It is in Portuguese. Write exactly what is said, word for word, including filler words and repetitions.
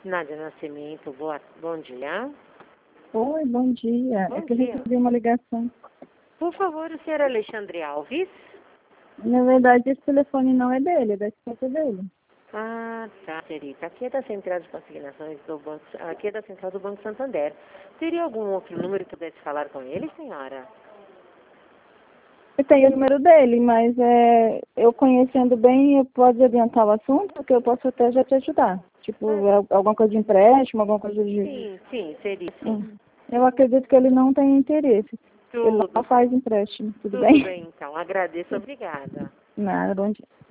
Nádia Nascimento, boa, bom dia. Oi, bom dia. Bom é que eu dia. recebi uma ligação. Por favor, o senhor Alexandre Alves? Na verdade, esse telefone não é dele, é da esposa dele. Ah, tá, Terita. Aqui é da Central de Consignações do Banco, aqui é da Central do Banco Santander. Teria algum outro número que pudesse falar com ele, senhora? Eu tenho o número dele, mas é, eu conhecendo bem, eu pode adiantar o assunto, porque eu posso até já te ajudar. Tipo, Ah, é alguma coisa de empréstimo, alguma coisa de... sim, sim, seria sim. Hum. Eu acredito que ele não tem interesse. Ele Tudo, não faz empréstimo, tudo tudo bem? bem então. Agradeço, obrigada. Nada, bom dia.